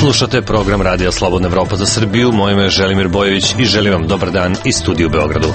Slušate program Radija Slobodna Evropa za Srbiju. Moje ime je Želimir Bojević i želim vam dobar dan iz studija u Beogradu.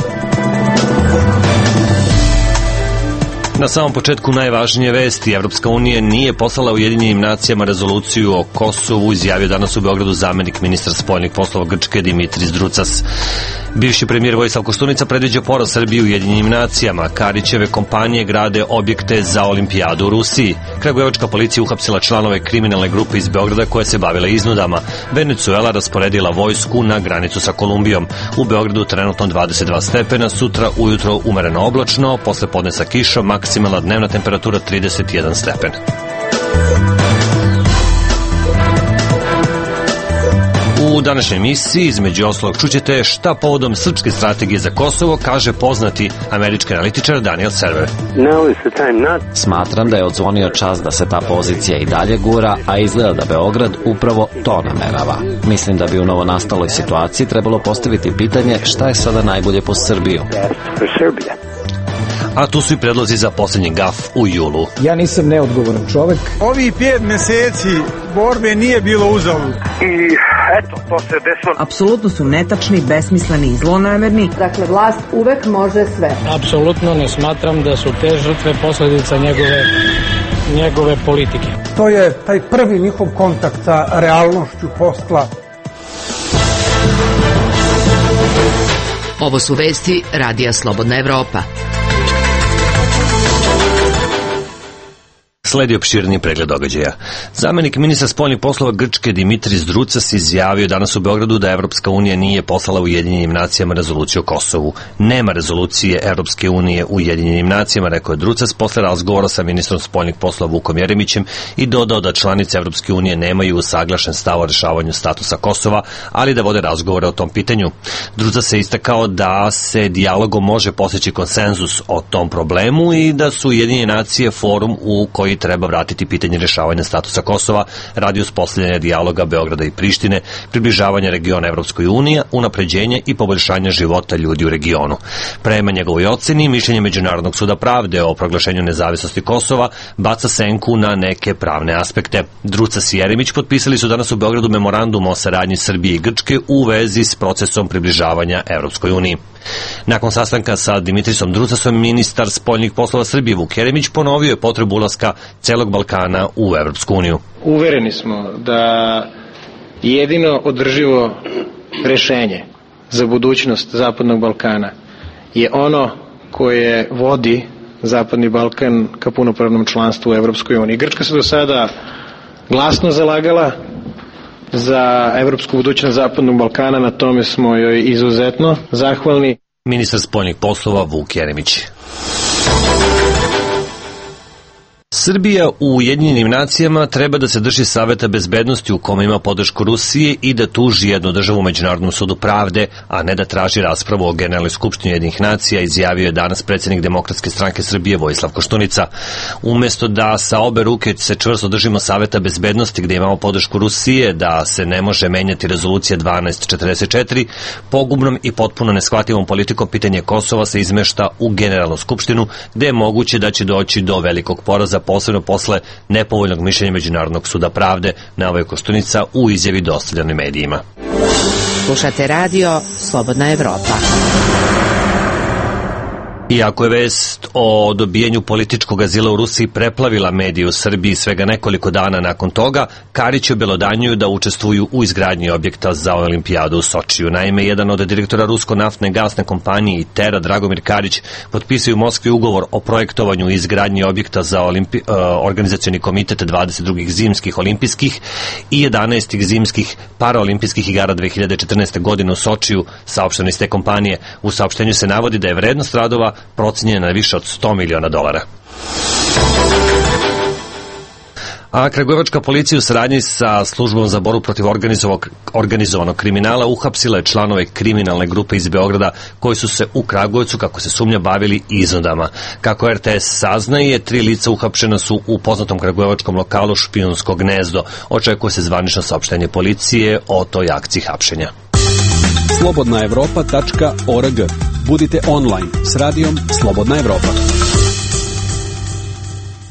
Na samom početku najvažnije vesti. Evropska unija nije poslala Ujedinjenim nacijama rezoluciju o Kosovu, izjavio danas u Beogradu zamenik ministra spoljnih poslova Grčke Dimitris Drucas. Bivši premijer Vojislav Koštunica predviđa poraz Srbije u Ujedinjenim nacijama. Karićeve kompanije grade objekte za olimpijadu u Rusiji. Kragujevačka policija uhapsila članove kriminalne grupe iz Beograda koje se bavile iznudama. Venezuela rasporedila vojsku na granicu sa Kolumbijom. U Beogradu trenutno 22 stepena, sutra ujutro umereno oblačno, posle podne sa kišom, maksimalna dnevna temperatura 31 stepen. U današnjoj emisiji, između ostalog, čućete šta povodom srpske strategije za Kosovo kaže poznati američki analitičar Daniel Server. Smatram da je odzvonio čas da se ta pozicija i dalje gura, a izgleda da Beograd upravo to namerava. Mislim da bi u novonastaloj situaciji trebalo postaviti pitanje šta je sada najbolje po Srbiju. A tu su i predlozi za posljednji gaf u julu. Ja nisam neodgovoran čovek. Ovih 5 meseci borbe nije bilo uzalud. I eto, to se desilo. Apsolutno su netačni, besmisleni i zlonamerni. Dakle, vlast uvek može sve. Apsolutno ne smatram da su te žrtve posledica njegove politike. To je taj prvi njihov kontakt sa realnošću posla. Ovo su vesti Radija Slobodna Evropa. Sledi opširni pregled događaja. Zamenik ministra spoljnih poslova Grčke Dimitris Drucas izjavio danas u Beogradu da Evropska unija nije poslala Ujedinjenim nacijama rezoluciju o Kosovu. Nema rezolucije Evropske unije u Ujedinjenim nacijama, rekao je Drucas posle razgovora sa ministrom spoljnih poslova Vukom Jeremićem i dodao da članice Evropske unije nemaju usaglašen stav o rešavanju statusa Kosova, ali da vode razgovore o tom pitanju. Drucas se istakao da se dijalogom može postići konsenzus o tom problemu i da su Ujedinjene nacije forum u koji treba vratiti pitanje rešavanja statusa Kosova radi uspostavljanja dijaloga Beograda i Prištine, približavanja regiona Evropskoj uniji, unapređenje i poboljšanje života ljudi u regionu. Prema njegovoj oceni, mišljenje Međunarodnog suda pravde o proglašenju nezavisnosti Kosova baca senku na neke pravne aspekte. Drucas i Jeremić potpisali su danas u Beogradu memorandum o saradnji Srbije i Grčke u vezi s procesom približavanja Evropskoj uniji. Nakon sastanka sa Dimitrisom Drucasom, ministar spoljnih poslova Srbije Vuk Jeremić ponovio je potrebu ulaska celog Balkana u Evropsku uniju. Uvereni smo da jedino održivo rešenje za budućnost Zapadnog Balkana je ono koje vodi Zapadni Balkan ka punopravnom članstvu u Evropskoj uniji. Grčka se do sada glasno zalagala za evropsku budućnost Zapadnog Balkana, na tome smo joj izuzetno zahvalni. Ministar spoljnih poslova Vuk Jeremić. Srbija u Ujedinjenim nacijama treba da se drži Saveta bezbednosti u kome ima podršku Rusije i da tuži jednu državu u Međunarodnom sudu pravde, a ne da traži raspravu o Generalnoj skupštini Ujedinjenih nacija, izjavio je danas predsjednik Demokratske stranke Srbije Vojislav Koštunica. Umesto da sa obe ruke se čvrsto držimo Saveta bezbednosti gde imamo podršku Rusije, da se ne može menjati rezolucija 1244, pogubnom i potpuno neshvatljivom politikom pitanje Kosova se izmešta u Generalnu skupštinu, gde je moguće da će doći do velikog poraza, posebno posle nepovoljnog mišljenja Međunarodnog suda pravde, naveo je Koštunica u izjavi dostavljenoj medijima. Slušate radio Slobodna Evropa. Iako je vest o dobijanju političkog azila u Rusiji preplavila medije u Srbiji svega nekoliko dana nakon toga, Karić obelodanjuju da učestvuju u izgradnji objekta za olimpijadu u Sočiju. Naime, jedan od direktora rusko-naftne gasne kompanije ITER-a, Dragomir Karić, potpisao u Moskvi ugovor o projektovanju i izgradnji objekta za organizacioni komitet 22. zimskih olimpijskih i 11. zimskih paraolimpijskih igara 2014. godine u Sočiju, saopšteno iz te kompanije. U saopštenju se navodi da je vrednost radova procenjena na više od $100 miliona. A kragujevačka policija u saradnji sa službom za borbu protiv organizovanog kriminala uhapsila je članove kriminalne grupe iz Beograda koji su se u Kragujevcu, kako se sumnja, bavili iznudama. Kako RTS saznaje, 3 lica uhapšena su u poznatom kragujevačkom lokalu Špijunsko gnezdo. Očekuje se zvanično saopštenje policije o toj akciji hapšenja. slobodnaevropa.org. Budite online s radijom Slobodna Evropa.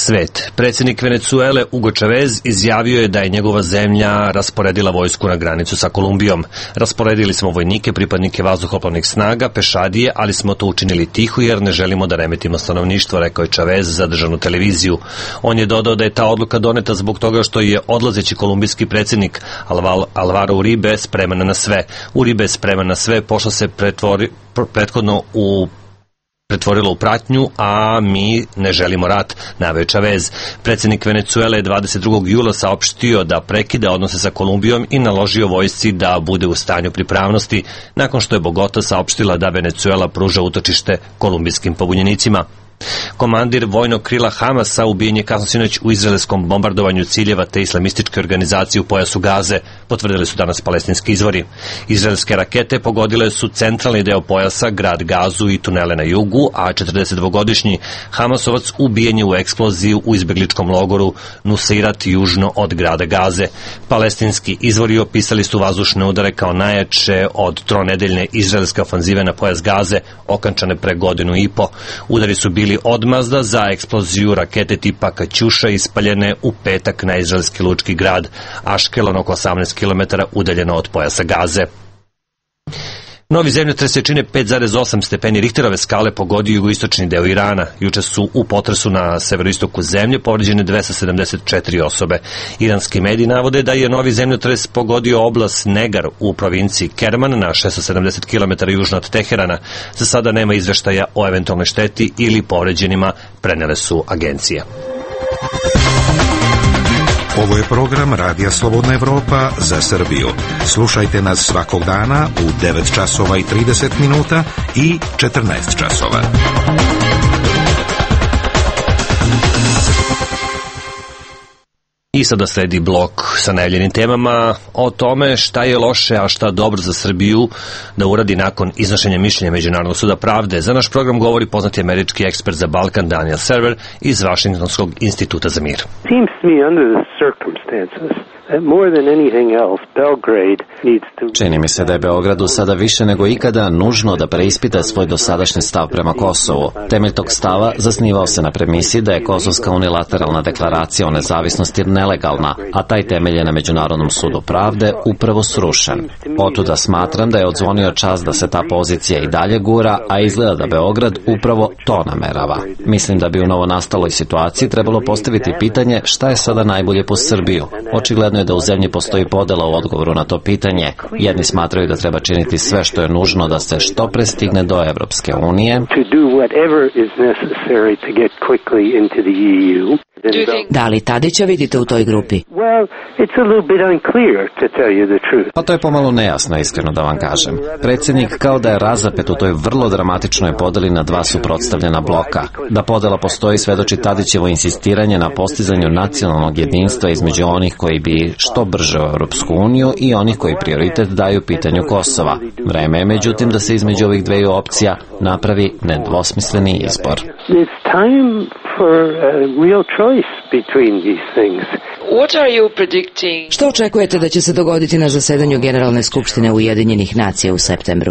Svet. Predsjednik Venecuele Hugo Chavez izjavio je da je njegova zemlja rasporedila vojsku na granicu sa Kolumbijom. Rasporedili smo vojnike, pripadnike vazduhoplovnih snaga, pešadije, ali smo to učinili tiho jer ne želimo da remetimo stanovništvo, rekao je Chavez za državnu televiziju. On je dodao da je ta odluka doneta zbog toga što je odlazeći kolumbijski predsjednik Alvaro Uribe spreman na sve. Uribe je spreman na sve, pošto se prethodno pretvorilo u pratnju, a mi ne želimo rat, naveo Chavez. Predsjednik Venecuele je 22. jula saopštio da prekida odnose sa Kolumbijom i naložio vojsci da bude u stanju pripravnosti, nakon što je Bogota saopštila da Venecuela pruža utočište kolumbijskim pobunjenicima. Komandir vojnog krila Hamasa ubijen je kasno sinoć u izraelskom bombardovanju ciljeva te islamističke organizacije u pojasu Gaze, potvrdili su danas palestinski izvori. Izraelske rakete pogodile su centralni deo pojasa, grad Gazu i tunele na jugu, a 42-godišnji Hamasovac ubijen je u eksploziji u izbegličkom logoru Nuseirat južno od grada Gaze. Palestinski izvori opisali su vazdušne udare kao najjače od tronedeljne izraelske ofanzive na pojas Gaze, okončane pre godinu i po. Udari su bili odmazda za eksploziju rakete tipa Kaćuša ispaljene u petak na izraelski lučki grad Aškelon, oko 18 km udaljeno od pojasa Gaze. Novi zemljotres jačine 5,8 stepeni Richterove skale pogodio jugoistočni deo Irana. Juče su u potresu na severoistoku zemlje povređene 274 osobe. Iranski mediji navode da je novi zemljotres pogodio oblast Negar u provinciji Kerman na 670 km južno od Teherana. Za sada nema izveštaja o eventualnoj šteti ili povređenima, prenele su agencije. Ovo je program Radija Slobodna Evropa za Srbiju. Slušajte nas svakog dana u 9 časova i 30 minuta i 14 časova. I sada sledi blok sa najavljenim temama o tome šta je loše, a šta dobro za Srbiju da uradi nakon iznošenja mišljenja Međunarodnog suda pravde. Za naš program govori poznati američki ekspert za Balkan Daniel Server iz Vašingtonskog instituta za mir. Čini mi se da je Beogradu sada više nego ikada nužno da preispita svoj dosadašnji stav prema Kosovu. Temelj tog stava zasnivao se na premisi da je Kosovska unilateralna deklaracija o nezavisnosti nelegalna, a taj temelj je na Međunarodnom sudu pravde upravo srušen. Otuda smatram da je odzvonio čas da se ta pozicija i dalje gura, a izgleda da Beograd upravo to namerava. Mislim da bi u novonastaloj situaciji trebalo postaviti pitanje šta je sada najbolje po Srbiju. Očigledno je da u zemlji postoji podela u odgovoru na to pitanje. Jedni smatraju da treba činiti sve što je nužno da se što pre stigne do Evropske unije. Da li Tadića vidite u toj grupi? Pa to je pomalo nejasno, iskreno da vam kažem. Predsjednik kao da je razapet u toj vrlo dramatičnoj podeli na dva suprotstavljena bloka. Da podela postoji svedoči Tadićevo insistiranje na postizanju nacionalnog jedinstva između onih koji bi što brže u Europsku uniju i onih koji prioritet daju pitanju Kosova. Vreme je međutim da se između ovih dveju opcija napravi nedvosmisleni izbor. Što očekujete da će se dogoditi na zasedanju Generalne skupštine Ujedinjenih nacija u septembru?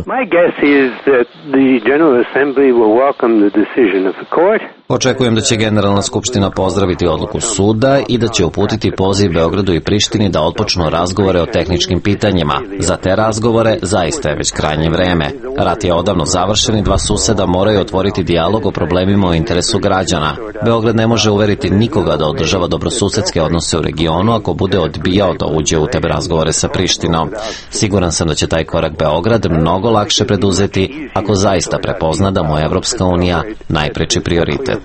Očekujem da će Generalna skupština pozdraviti odluku suda i da će uputiti poziv Beogradu i Prištini da otpočnu razgovore o tehničkim pitanjima. Za te razgovore zaista je već krajnje vreme. Rat je odavno završen i dva suseda moraju otvoriti dijalog o problemima o interesu građana. Beograd ne može uveriti nikoga da održava dobrosusedske odnose u regionu ako bude odbijao da uđe u te razgovore sa Prištinom. Siguran sam da će taj korak Beograd mnogo lakše preduzeti ako zaista prepozna da mu je Evropska unija najpreči prioritet.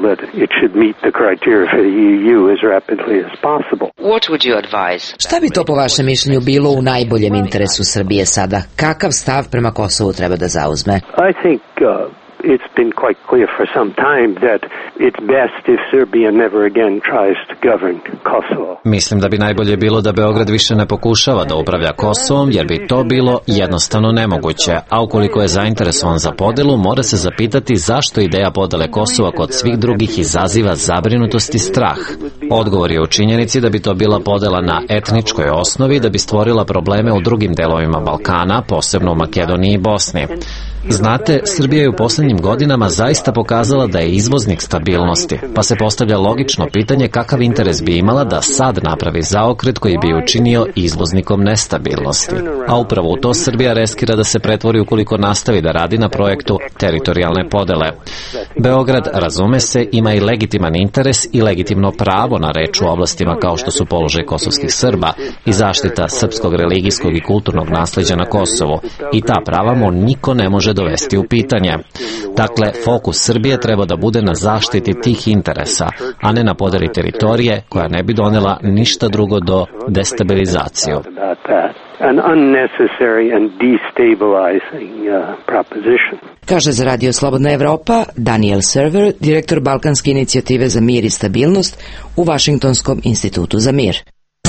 Šta bi to po vašem mišljenju bilo u najboljem interesu Srbije sada? Kakav stav prema Kosovu treba da zauzme? It's been quite clear for some time that it's best if Serbia never again tries to govern Kosovo. Mislim da bi najbolje bilo da Beograd više ne pokušava da upravlja Kosovom, jer bi to bilo jednostavno nemoguće, a ukoliko je zainteresovan za podelu, mora se zapitati zašto ideja podele Kosova kod svih drugih izaziva zabrinutost i strah. Odgovor je u činjenici da bi to bila podela na etničkoj osnovi, da bi stvorila probleme u drugim delovima Balkana, posebno u Makedoniji i Bosni. Znate, Srbija je u poslednjim godinama zaista pokazala da je izvoznik stabilnosti, pa se postavlja logično pitanje kakav interes bi imala da sad napravi zaokret koji bi učinio izvoznikom nestabilnosti. A upravo u to Srbija riskira da se pretvori ukoliko nastavi da radi na projektu teritorijalne podele. Beograd, razume se, ima i legitiman interes i legitimno pravo na reč u oblastima kao što su položaj kosovskih Srba i zaštita srpskog religijskog i kulturnog nasleđa na Kosovu. I ta prava mu niko ne može dovesti u pitanje. Dakle, fokus Srbije treba da bude na zaštiti tih interesa, a ne na podeli teritorije koja ne bi donela ništa drugo do destabilizaciju. Kaže za Radio Slobodna Evropa Daniel Server, direktor Balkanske inicijative za mir i stabilnost u Vašingtonskom institutu za mir.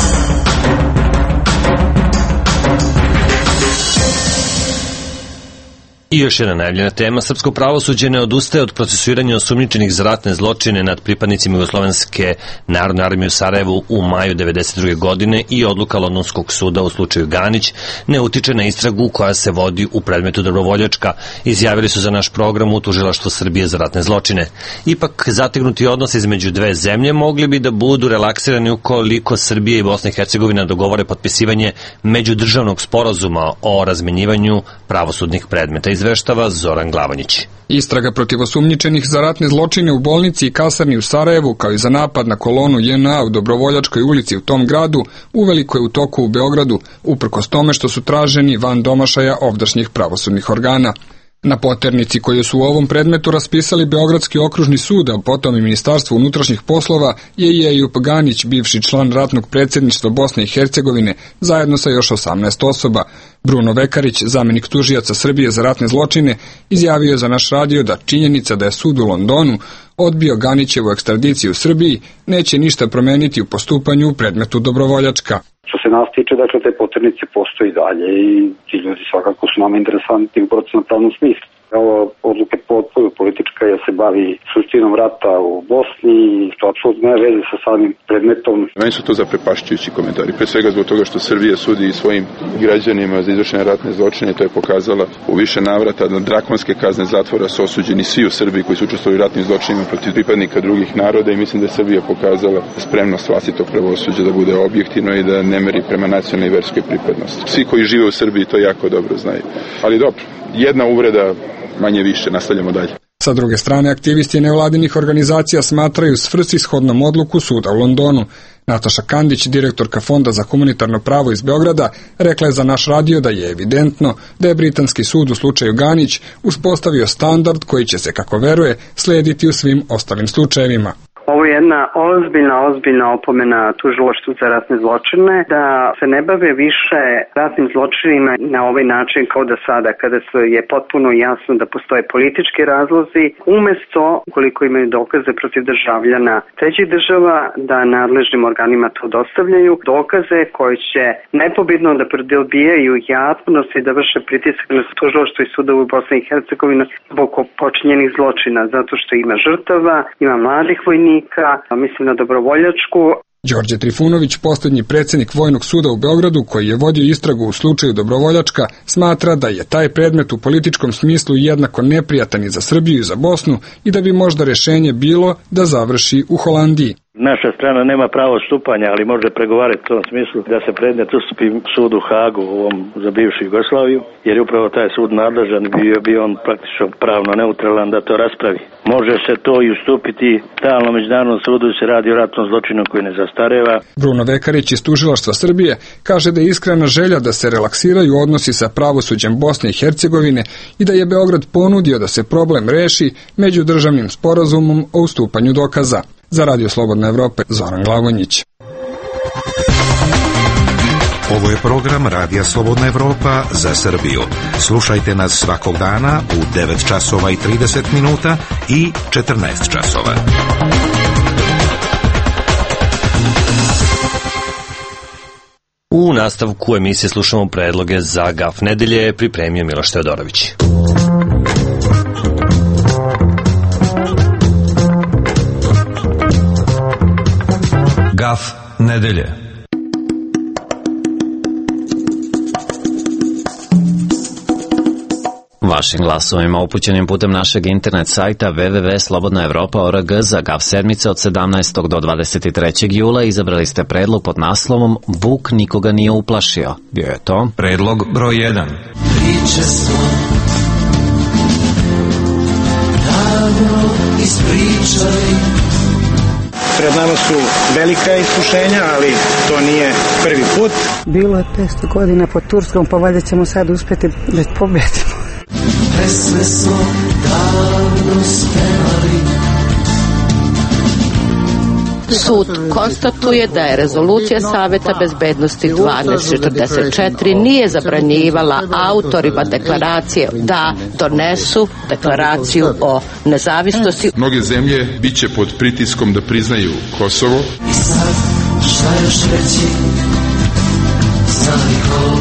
I još jedna najavljena tema, srpsko pravosuđe ne odustaje od procesuiranja osumnjičenih za ratne zločine nad pripadnicima Jugoslovenske narodne armije u Sarajevu u maju 1992. godine i odluka Londonskog suda u slučaju Ganić ne utiče na istragu koja se vodi u predmetu Dobrovoljačka, izjavili su za naš program u Tužilaštvu Srbije za ratne zločine. Ipak, zategnuti odnos između dve zemlje mogli bi da budu relaksirani ukoliko Srbija i Bosna i Hercegovina dogovore potpisivanje međudržavnog sporazuma o razmenjivanju pravosudnih predmeta. Izveštava Zoran Glavanjić. Istraga protiv osumnjičenih za ratne zločine u bolnici i kasarni u Sarajevu, kao i za napad na kolonu JNA u Dobrovoljačkoj ulici u tom gradu, uveliko je u toku u Beogradu, uprkos tome što su traženi van domašaja ovdašnjih pravosudnih organa. Na poternici koju su u ovom predmetu raspisali Beogradski okružni sud, a potom i Ministarstvo unutrašnjih poslova, je i Ejup Ganić, bivši član ratnog predsjedništva Bosne i Hercegovine, zajedno sa još 18 osoba. Bruno Vekarić, zamenik tužijaca Srbije za ratne zločine, izjavio je za naš radio da činjenica da je sud u Londonu odbio Ganićevu ekstradiciju u Srbiji neće ništa promeniti u postupanju u predmetu Dobrovoljačka. Što se nas tiče, dakle, te poternice postoji dalje i ti ljudi svakako su nama interesantni u procesno-pravnom smislu. Ova odluka je potpuno politička, jer se bavi suštinom rata u Bosni i to apsolutno nema veze sa samim predmetom. Meni su to zaprepašćujući komentari. Pre svega zbog toga što Srbija sudi i svojim građanima za izvršene ratne zločine, to je pokazala u više navrata da drakonske kazne zatvora su osuđeni svi u Srbiji koji su učestvovali u ratnim zločinima protiv pripadnika drugih naroda i mislim da je Srbija pokazala spremnost vlastitog pravosuđa da bude objektivno i da ne meri prema nacionalnoj i verskoj pripadnosti. Svi koji žive u Srbiji to jako dobro znaju. Ali dobro, jedna uvreda manje više, nastavljamo dalje. Sa druge strane, aktivisti nevladinih organizacija smatraju svrsishodnom odluku suda u Londonu. Nataša Kandić, direktorka Fonda za humanitarno pravo iz Beograda, rekla je za naš radio da je evidentno da je britanski sud u slučaju Ganić uspostavio standard koji će se, kako veruje, slediti u svim ostalim slučajevima. Ovo je jedna ozbiljna opomena tužilaštvu za ratne zločine da se ne bave više ratnim zločinima na ovaj način kao da sada kada je potpuno jasno da postoje politički razlozi, umesto koliko imaju dokaze protiv državljana trećih država da nadležnim organima to dostavljaju, dokaze koje će nepobitno da odbijaju javnost i da vrše pritisak na tužilaštvo i sudovu Bosne i Hercegovine zbog počinjenih zločina, zato što ima žrtava, ima mladih vojnika, mislim na Dobrovoljačku. Đorđe Trifunović, posljednji predsjednik Vojnog suda u Beogradu, koji je vodio istragu u slučaju Dobrovoljačka, smatra da je taj predmet u političkom smislu jednako neprijatan i za Srbiju i za Bosnu i da bi možda rješenje bilo da završi u Holandiji. Naša strana nema pravo stupanja, ali može pregovarati u tom smislu da se predmet ustupi sudu u Hagu za bivšu Jugoslaviju, jer je upravo taj sud nadležan i bio on praktično pravno neutralan da to raspravi. Može se to i ustupiti stalno međunarodnom sudu i se radi o ratnom zločinu koji ne zastareva. Bruno Vekarić iz Tužilaštva Srbije kaže da je iskrena želja da se relaksiraju odnosi sa pravosuđem Bosne i Hercegovine i da je Beograd ponudio da se problem reši međudržavnim sporazumom o ustupanju dokaza. Za Radio Slobodna Evropa, Zoran Glavonjić. Ovo je program Radija Slobodna Evropa za Srbiju. Slušajte nas svakog dana u 9 časova i 30 minuta i 14 časova. U nastavku emisije slušamo predloge za Gaf nedelje, pripremio Miloš Teodorović. Gaf nedelje. Vašim glasovima upućenim putem našeg internet sajta www.slobodnaevropa.org za GAF sedmice od 17. do 23. jula izabrali ste predlog pod naslovom Vuk nikoga nije uplašio. Bio je to predlog broj 1. Priče smo davno ispričali. Pred nama su velika iskušenja, ali to nije prvi put. Bilo je 500 godina pod Turskom, pa valjda ćemo sad uspjeti da pobjedimo. Pesme smo davno spevali. Sud konstatuje da je rezolucija Saveta bezbednosti 1244 nije zabranjivala autorima deklaracije da donesu deklaraciju o nezavisnosti. Mnoge zemlje biće pod pritiskom da priznaju Kosovo. I sad šta još reći za Nikolu?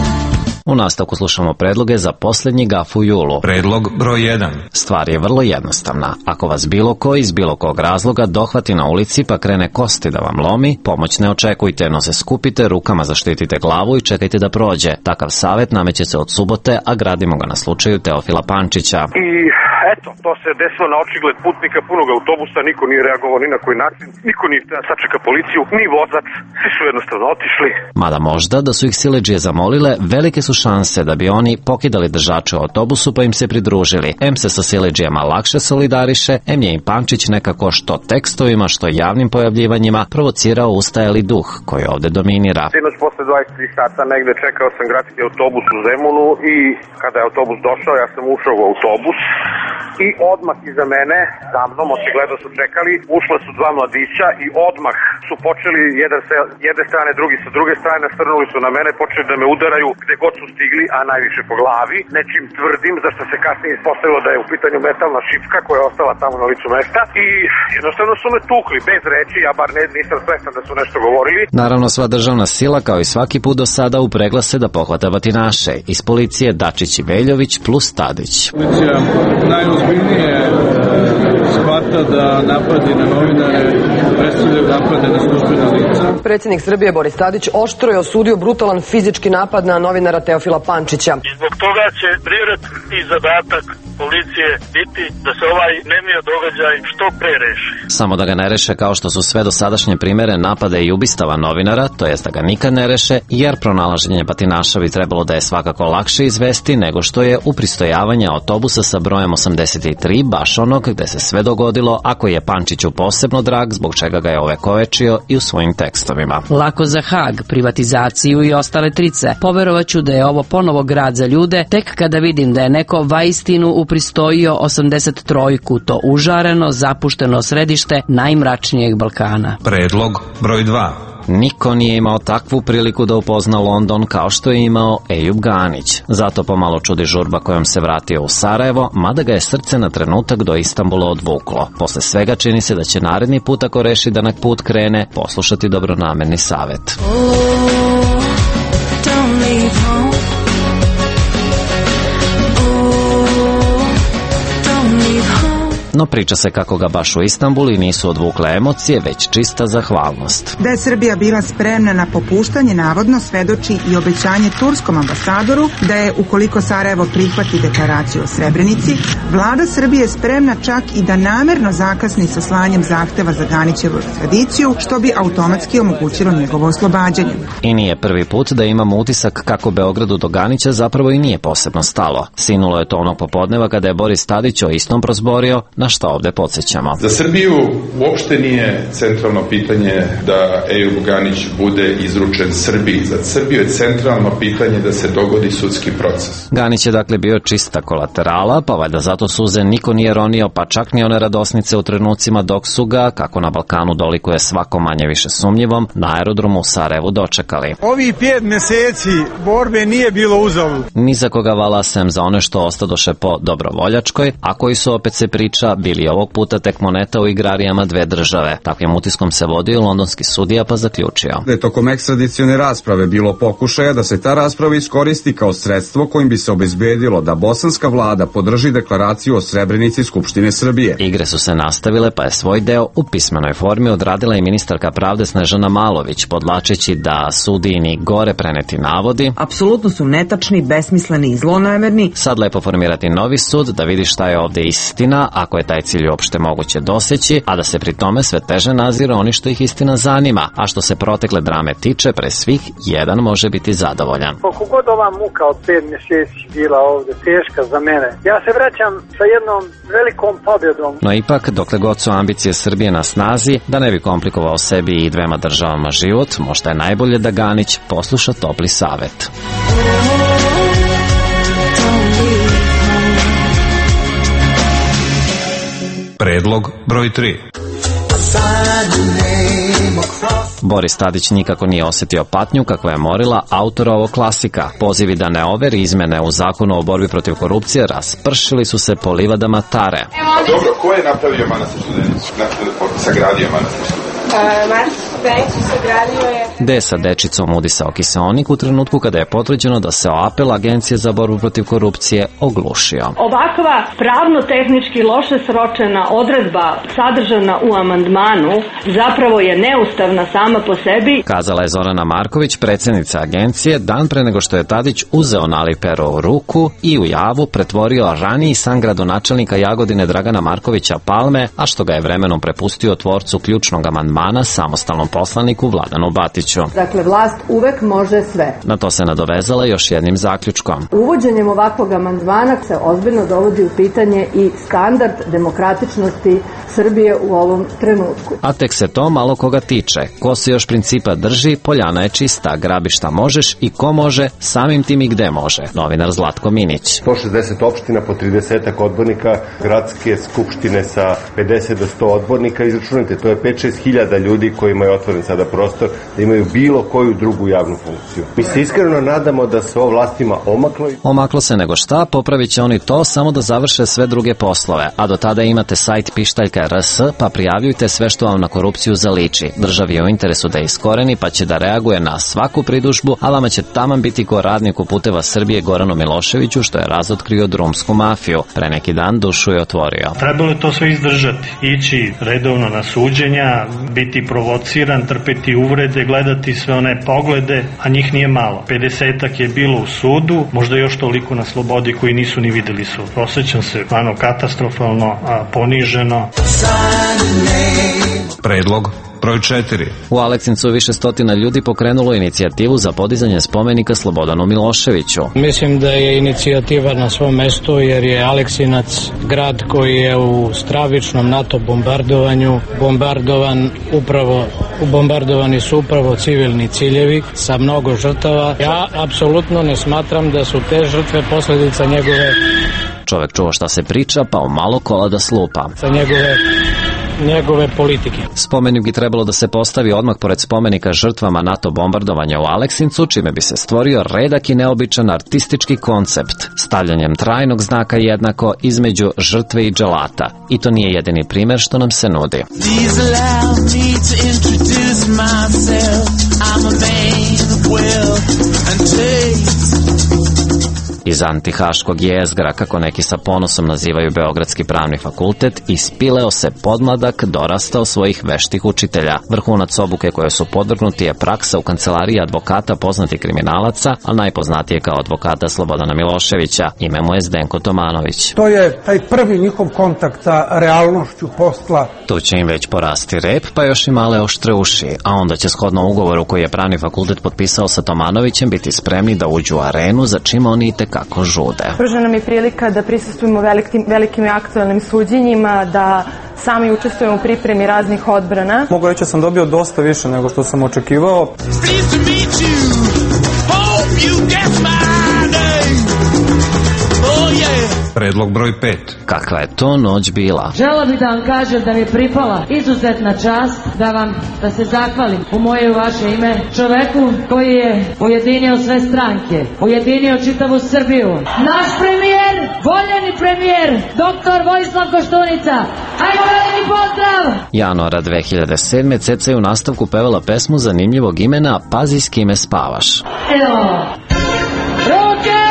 U nastavku slušamo predloge za posljednji GAF u julu. Predlog broj 1. Stvar je vrlo jednostavna. Ako vas bilo ko iz bilo kog razloga dohvati na ulici pa krene kosti da vam lomi, pomoć ne očekujte, no se skupite, rukama zaštitite glavu i čekajte da prođe. Takav savjet nameće se od subote, a gradimo ga na slučaju Teofila Pančića. I eto, to se desilo na očigled putnika punog autobusa, niko nije reagovao ni na koji način, niko nije sačeka policiju, ni vozač, svi su jednostavno otišli. Mada možda da su ih siledžije zamolile, velike su šanse da bi oni pokidali držače u autobusu pa im se pridružili. Em se sa siledžijama lakše solidariše, em je im Pančić nekako što tekstovima, što javnim pojavljivanjima provocirao ustajali duh koji ovde dominira. Sinoć posle 23 sata negde čekao sam gradski autobus u Zemunu i kada je autobus došao, ja sam ušao u autobus i odmah iza mene, za mnom, očigledno su čekali, ušla su dva mladića i odmah su počeli jedan sa jedne strane, drugi sa druge strane, nastrnuli su na mene, počeli da me udaraju gde god su stigli, a najviše po glavi, nečim tvrdim, zašto se kasnije ispostavilo da je u pitanju metalna šipka koja je ostala tamo na licu mesta i jednostavno su me tukli, bez reči, ja bar nisam svestan da su nešto govorili. Naravno, sva državna sila, kao i svaki put do sada, upregla se da pohvata batinaše. Iz policije Dačić i Veljović plus Tadić. Policija najozbiljnije shvata da napadi na novinare predstavljaju napade na službena lica. Predsjednik Srbije Boris Tadić oštro je osudio brutalan fizički napad na novinara Teofila Pančića. I zbog toga će prioritet i zadatak policije biti da se ovaj nemio događaj što pre reši. Samo da ga ne reše kao što su sve dosadašnje primere napada i ubistava novinara, to jest da ga nikad ne reše, jer pronalaženje batinaša bi trebalo da je svakako lakše izvesti nego što je upristojavanje autobusa sa brojem 83, baš onog gde se sve dogodilo, ako je Pančiću posebno drag, zbog čega ga je ovekovečio i u svojim tekstovima. Lako za Hag, privatizaciju i ostale trice. Poverovaću da je ovo ponovo grad za ljude, tek kada vidim da je neko vaistinu upristojio 83-ku, to užareno, zapušteno središte najmračnijeg Balkana. Predlog broj 2. Niko nije imao takvu priliku da upozna London kao što je imao Ejub Ganić. Zato pomalo čudi žurba kojom se vratio u Sarajevo, mada ga je srce na trenutak do Istanbula odvuklo. Posle svega čini se da će naredni put, ako reši da na put krene, poslušati dobronamerni savet. No priča se kako ga baš u Istanbulu i nisu odvukle emocije, već čista zahvalnost. Da je Srbija bila spremna na popuštanje, navodno svedoči i obećanje turskom ambasadoru da je, ukoliko Sarajevo prihvati deklaraciju o Srebrenici, vlada Srbije spremna čak i da namerno zakasni sa slanjem zahteva za Ganićevu ekstradiciju, što bi automatski omogućilo njegovo oslobađanje. I nije prvi put da imamo utisak kako Beogradu do Ganića zapravo i nije posebno stalo. Sinulo je to onog popodneva kada je Boris Tadić o istom prozborio, na što ovde podsjećamo. Za Srbiju uopšte nije centralno pitanje da Ejub Ganić bude izručen Srbiji. Za Srbiju je centralno pitanje da se dogodi sudski proces. Ganić je dakle bio čista kolaterala, pa valjda zato suze niko nije ronio, pa čak ni one radosnice u trenucima dok su ga, kako na Balkanu dolikuje svako manje više sumnjivom, na aerodromu u Sarajevu dočekali. Ovi 5 meseci borbe nije bilo uzalud. Ni za koga vala sem za one što ostadoše po dobrovoljačkoj, a koji su opet se pričali odluka bili ovog puta tek moneta u igrarijama dve države. Takvim utiskom se vodio londonski sudija pa zaključio da je tokom ekstradicione rasprave bilo pokušaja da se ta rasprava iskoristi kao sredstvo kojim bi se obezbedilo da bosanska vlada podrži deklaraciju o Srebrenici Skupštine Srbije. Igre su se nastavile pa je svoj deo u pismenoj formi odradila i ministarka pravde Snežana Malović, podlačeći da sudijini gore preneti navodi apsolutno su netačni, besmisleni i zlonamerni. Sad lepo formirati novi sud da vidi šta je ovde istina, ako je taj cilj uopšte moguće doseći, a da se pri tome sve teže nazira oni što ih istina zanima, a što se protekle drame tiče, pre svih jedan može biti zadovoljan. Koliko god ova muka od 5 mjeseci bila ovde teška za mene, ja se vraćam sa jednom velikom pobjedom. No ipak, dokle god su ambicije Srbije na snazi, da ne bi komplikovao sebi i dvema državama život, možda je najbolje da Ganić posluša topli savet. Predlog broj 3. Boris Tadić nikako nije osjetio patnju kakva je morila autora ovog klasika. Pozivi da ne overi izmene u zakonu o borbi protiv korupcije raspršili su se po livadama Tare. Dobro, ko je napravio manastir Studenicu? Sagradio manastir Studenicu? Manastir Studenicu sagradio je... Gde je sa dečicom udisao kiseonik u trenutku kada je potvrđeno da se o apel Agencije za borbu protiv korupcije oglušio. Ovakva pravno-tehnički loše sročena odredba sadržana u amandmanu zapravo je neustavna sama po sebi, kazala je Zorana Marković, predsjednica agencije, dan pre nego što je Tadić uzeo nalik pero u ruku i u javu pretvorio raniji san gradonačelnika Jagodine Dragana Markovića Palme, a što ga je vremenom prepustio tvorcu ključnog amandmana, samostalnom poslaniku Vladanu Batiću. Dakle, vlast uvek može sve. Na to se nadovezala još jednim zaključkom. Uvođenjem ovakvog amandmana se ozbiljno dovodi u pitanje i standard demokratičnosti Srbije u ovom trenutku. A tek se to malo koga tiče. Ko se još principa drži, poljana je čista, grabi šta možeš i ko može, samim tim i gde može. Novinar Zlatko Minić. 160 opština po 30 odbornika, gradske skupštine sa 50 do 100 odbornika, izračunajte, to je 5-6 hiljada ljudi kojima je otvoren sada prostor da imaju bilo koju drugu javnu funkciju. Mi se iskreno nadamo da se ovo vlastima omaklo. Omaklo se nego šta, popravit će oni to samo da završe sve druge poslove, a do tada imate sajt pištaljka.rs, pa prijavljujte sve što vam na korupciju zaliči. Državi je u interesu da iskoreni, pa će da reaguje na svaku pridužbu, a vama će taman biti ko radniku Puteva Srbije Goranu Miloševiću, što je razotkrio drumsku mafiju. Pre neki dan dušu je otvorio. Trebalo je to sve izdržati, ići redovno na suđenja, biti provociran, trpeti uvrede, gledati sve one poglede, a njih nije malo. 50-ak je bilo u sudu, možda još toliko na slobodi koji nisu ni videli sud. Osjećam se katastrofalno, poniženo. Predlog broj 4. U Aleksincu više stotina ljudi pokrenulo inicijativu za podizanje spomenika Slobodanu Miloševiću. Mislim da je inicijativa na svom mestu jer je Aleksinac grad koji je u stravičnom NATO bombardovanju bombardovani su upravo civilni ciljevi sa mnogo žrtava. Ja apsolutno ne smatram da su te žrtve posljedica njegove... Čovek čuo šta se priča, pa u malo kola da slupa. Sa njegove politike. Spomenik bi trebalo da se postavi odmah pored spomenika žrtvama NATO bombardovanja u Aleksincu, čime bi se stvorio redak i neobičan artistički koncept, stavljanjem trajnog znaka jednako između žrtve i dželata. I to nije jedini primer što nam se nudi. Iz antihaškog jezgra, kako neki sa ponosom nazivaju Beogradski pravni fakultet, ispileo se podmladak dorastao svojih veštih učitelja. Vrhunac obuke koje su podvrgnuti je praksa u kancelariji advokata poznatih kriminalaca, a najpoznatije kao advokata Slobodana Miloševića. Ime mu je Zdenko Tomanović. To je taj prvi njihov kontakt sa realnošću posla. Tu će im već porasti rep, pa još i male oštre uši, a onda će shodno ugovoru koji je pravni fakultet potpisao sa Tomanovićem biti spremni da uđu u arenu, za čim oni i tekako žude. Pružena nam je prilika da prisustvujemo velikim i aktualnim suđenjima, da sami učestvujemo u pripremi raznih odbrana. Mogu reći da sam dobio dosta više nego što sam očekivao. Predlog broj 5. Kakva je to noć bila? Žela bih da vam kažem da mi je pripala izuzetna čast da se zahvalim u moje i u vaše ime čoveku koji je ujedinio sve stranke, ujedinio čitavu Srbiju. Naš premijer voljeni premijer, doktor Vojislav Koštunica. Ajmo, veliki pozdrav! Januara 2007. Ceca je u nastavku pevala pesmu zanimljivog imena Pazi s kime spavaš. Evo, ruke!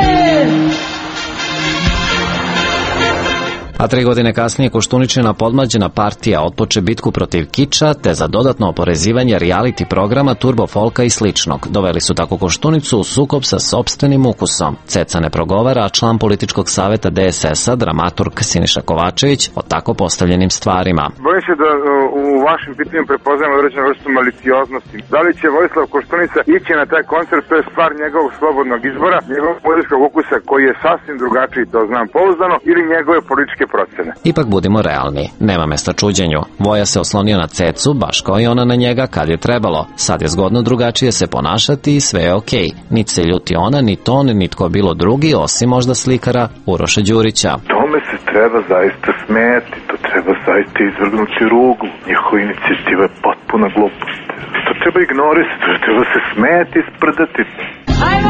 A 3 godine kasnije Koštuničina podmlađena partija otpoče bitku protiv kiča, te za dodatno oporezivanje reality programa, turbo folka i sličnog. Doveli su tako Koštunicu u sukob sa sopstvenim ukusom. Ceca ne progovara, a član političkog saveta DSS-a, dramaturg Siniša Kovačević, o tako postavljenim stvarima. Bojim se da u vašem pitanju prepoznajemo određenu vrstu malicioznosti. Da li će Vojislav Koštunica ići na taj koncert, to je stvar njegovog slobodnog izbora, njegovog političkog ukusa koji je sasvim drugačiji, to znam pouzdano, ili njegove političke procene. Ipak budimo realni, nema mesta čuđenju. Voja se oslonio na Cecu, baš kao i ona na njega kad je trebalo. Sad je zgodno drugačije se ponašati i sve je okej. Niti se ljuti ona, ni on, ni tko bilo drugi, osim možda slikara Uroša Đurića. Tome se treba zaista smijeti, to treba zaista izvrgnuti ruglu. Njihova inicijativa je potpuna glupost. To treba ignorisati, to treba se smijeti i sprdati. Ajmo!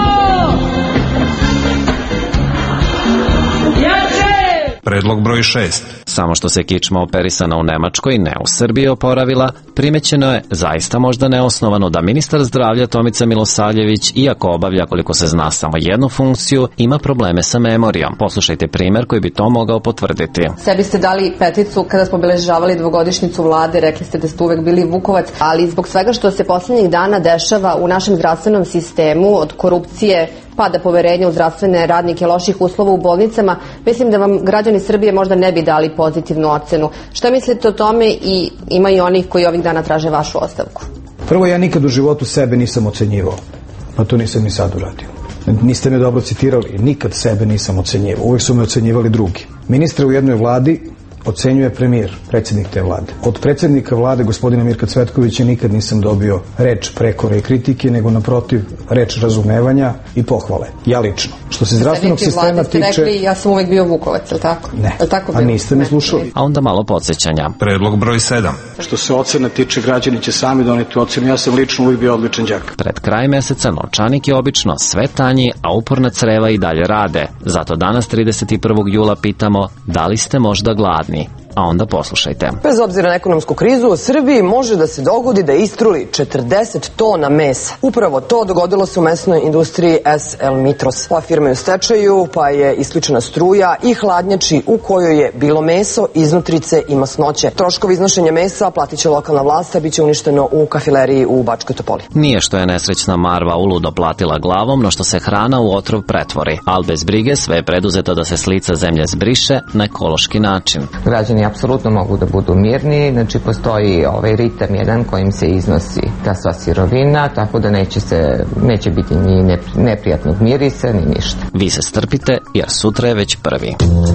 Jače! Predlog broj 6. Samo što se kičma operisana u Nemačkoj, ne u Srbiji, oporavila, primećeno je, zaista možda neosnovano, da ministar zdravlja Tomica Milosavljević, iako obavlja, koliko se zna, samo jednu funkciju, ima probleme sa memorijom. Poslušajte primer koji bi to mogao potvrditi. Sebi ste dali peticu kada smo obeležavali 2-godišnjicu vlade, rekli ste da ste uvek bili Vukovac, ali zbog svega što se poslednjih dana dešava u našem zdravstvenom sistemu, od korupcije, pada poverenja u zdravstvene radnike, loših uslova u bolnicama, mislim da vam građani Srbije možda ne bi dali pozitivnu ocenu. Šta mislite o tome i ima i onih koji ovih dana traže vašu ostavku? Prvo, ja nikad u životu sebe nisam ocenjivao, a to nisam ni sad uradio. Niste me dobro citirali, nikad sebe nisam ocenjivao, uvek su me ocenjivali drugi. Ministre u jednoj vladi ocenjuje premijer, predsjednik te vlade. Od predsjednika vlade, gospodina Mirka Cvetkovića, nikad nisam dobio reč prekore i kritike, nego naprotiv reč razumevanja i pohvale. Ja lično. Što se zdravstvenog sistema tiče... Rekli, ja sam uvek bio Vukovac, je li tako? Ne, a niste me slušali. A onda malo podsjećanja. Predlog broj 7. Što se ocena tiče, građani će sami doneti ocenu. Ja sam lično uvijek bio odličan đak. Pred kraj meseca novčanik je obično sve tanji, a uporna creva i dalje rade. Zato danas 31. jula pitamo, da li ste možda gladni? A onda poslušajte. Bez obzira na ekonomsku krizu, u Srbiji može da se dogodi da istruli 40 tona mesa. Upravo to dogodilo se u mesnoj industriji SL Mitros. Ova firma je u stečaju, pa je isključena struja i hladnjači u kojoj je bilo meso, iznutrice i masnoće. Troškovi iznošenja mesa platit će lokalna vlast, a bit će uništeno u kafileriji u Bačkoj Topoli. Nije što je nesrećna Marva uludo platila glavom, no što se hrana u otrov pretvori. Al bez brige sve je preduzeto da se s lica zemlje zbriše na ekološki način. Građani apsolutno mogu da budu mirni, znači postoji ovaj ritam jedan kojim se iznosi ta sva sirovina, tako da neće biti ni neprijatnog mirisa, ni ništa. Vi se strpite, jer sutra je već prvi.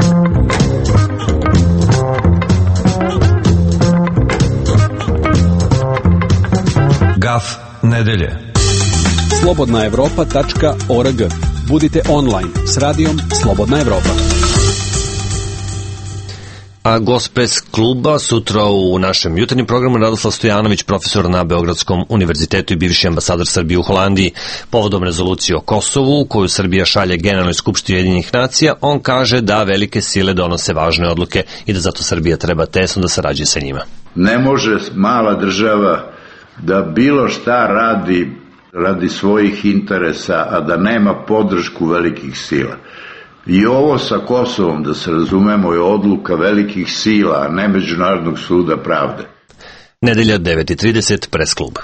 Gaf nedelje. slobodnaevropa.org. Budite online s radijom Slobodna Evropa. A gost bez kluba sutra u našem jutarnjem programu Radoslav Stojanović, profesor na Beogradskom univerzitetu i bivši ambasador Srbije u Holandiji. Povodom rezolucije o Kosovu, koju Srbija šalje Generalnoj skupštini Ujedinjenih nacija, on kaže da velike sile donose važne odluke i da zato Srbija treba tesno da sarađuje sa njima. Ne može mala država da bilo šta radi svojih interesa, a da nema podršku velikih sila. I ovo sa Kosovom, da se razumemo, je odluka velikih sila, a ne Međunarodnog suda pravde. Nedelja 9:30, Pres klub.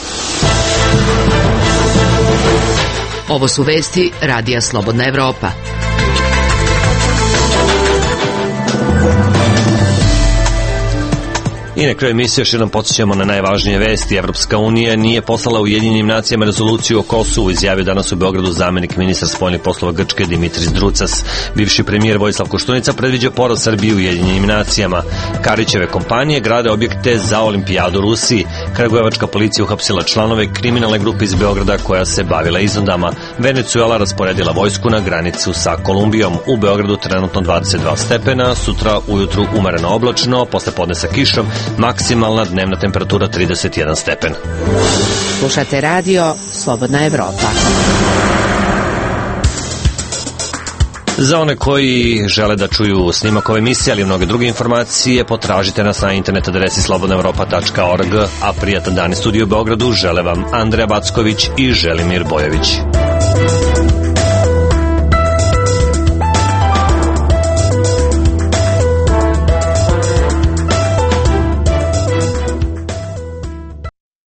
Ovo su vesti Radija Slobodna Evropa. I na kraju emisije još jednom podsjećamo na najvažnije vesti. Evropska unija nije poslala Ujedinjenim nacijama rezoluciju o Kosovu, izjavio danas u Beogradu zamenik ministra spoljnih poslova Grčke Dimitris Drucas. Bivši premijer Vojislav Koštunica predviđa poraz Srbije u Ujedinjenim nacijama. Karićeve kompanije grade objekte za olimpijadu u Rusiji. Kragujevačka policija uhapsila članove kriminalne grupe iz Beograda koja se bavila iznudama. Venecuela rasporedila vojsku na granicu sa Kolumbijom. U Beogradu trenutno 22 stepena, sutra ujutru umereno oblačno, posle podne sa kišom, maksimalna dnevna temperatura 31 stepen. Slušate radio Slobodna Evropa. Za one koji žele da čuju snimak ove emisije, ali i mnoge druge informacije, potražite nas na internet adresi slobodnaevropa.org, a prijatan dan iz studiju u Beogradu žele vam Andreja Backović i Želimir Bojović.